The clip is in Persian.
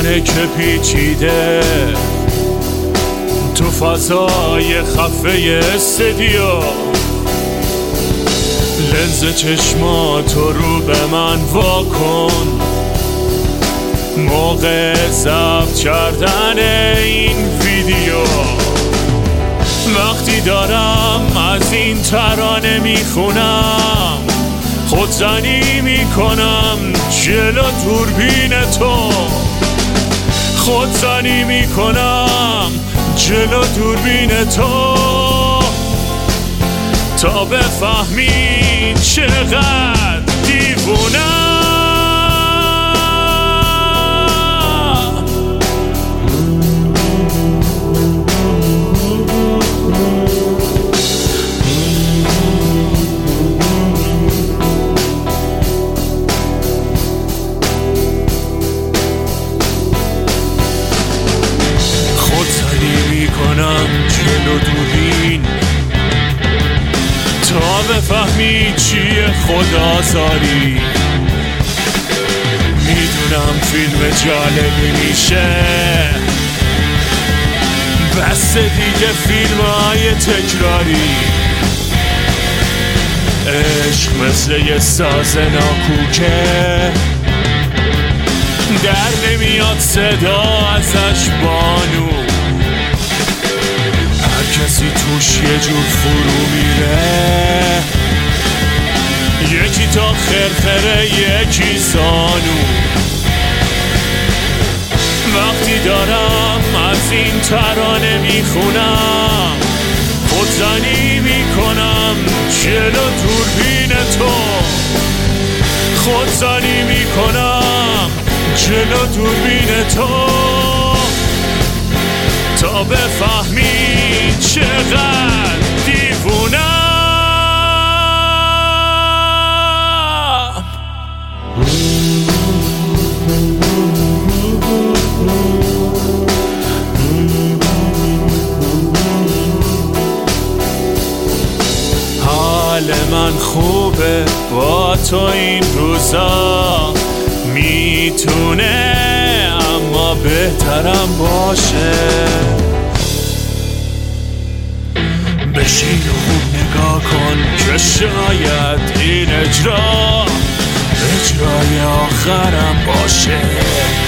منه که پیچیده تو فضای خفه استدیو، لنز چشماتو رو به من واکن موقع ضبط کردن این ویدیو. وقتی دارم از این ترانه میخونم خودزنی میکنم جلو دوربین تو، خودزنی میکنم جلو دوربین تو تا بفهمی چقدر دیوونم. جلو دوربین تا بفهمی چیه خودآزاری. میدونم فیلم جالبی میشه، بس دیگه فیلم‌های تکراری. عشق مثل یه ساز ناکوکه در نمیاد صدا ازش بانو، کسی توش یه جور فرو میره، یکی تا خرخره یکی زانو. وقتی دارم از این ترانه میخونم خودزنی میکنم جلو دوربین تو، خودزنی میکنم جلو دوربین تو تا بفهمی چقدر دیوونم. حال من خوبه با تو این روزا، میتونه اما بهترم باشه. بشین و خوب نگاه کن که شاید این اجرای آخرم باشه.